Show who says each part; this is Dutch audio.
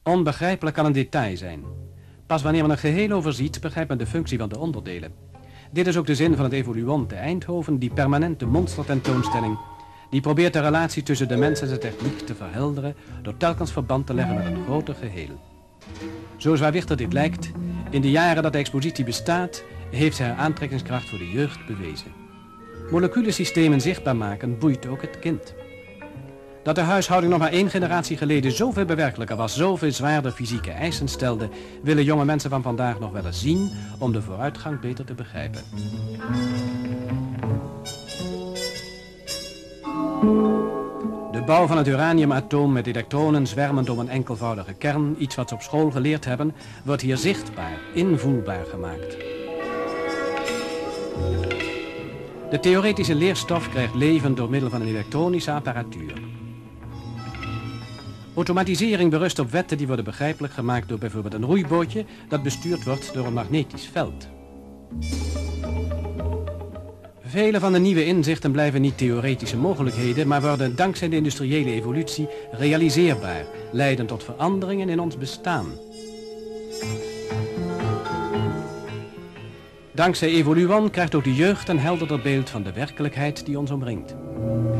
Speaker 1: Onbegrijpelijk kan een detail zijn. Pas wanneer men een geheel overziet, begrijpt men de functie van de onderdelen. Dit is ook de zin van het Evoluant te Eindhoven, die permanente monstertentoonstelling, die probeert de relatie tussen de mens en zijn techniek te verhelderen door telkens verband te leggen met een groter geheel. Zo zwaarwichtig dit lijkt, in de jaren dat de expositie bestaat, heeft zij haar aantrekkingskracht voor de jeugd bewezen. Moleculensystemen zichtbaar maken boeit ook het kind. Dat de huishouding nog maar 1 generatie geleden zoveel bewerkelijker was, zoveel zwaarder fysieke eisen stelde, willen jonge mensen van vandaag nog wel eens zien om de vooruitgang beter te begrijpen. De bouw van het uraniumatoom met elektronen zwermend om een enkelvoudige kern, iets wat ze op school geleerd hebben, wordt hier zichtbaar, invoelbaar gemaakt. De theoretische leerstof krijgt leven door middel van een elektronische apparatuur. Automatisering berust op wetten die worden begrijpelijk gemaakt door bijvoorbeeld een roeibootje dat bestuurd wordt door een magnetisch veld. Vele van de nieuwe inzichten blijven niet theoretische mogelijkheden, maar worden dankzij de industriële evolutie realiseerbaar, leiden tot veranderingen in ons bestaan. Dankzij Evoluant krijgt ook de jeugd een helderder beeld van de werkelijkheid die ons omringt.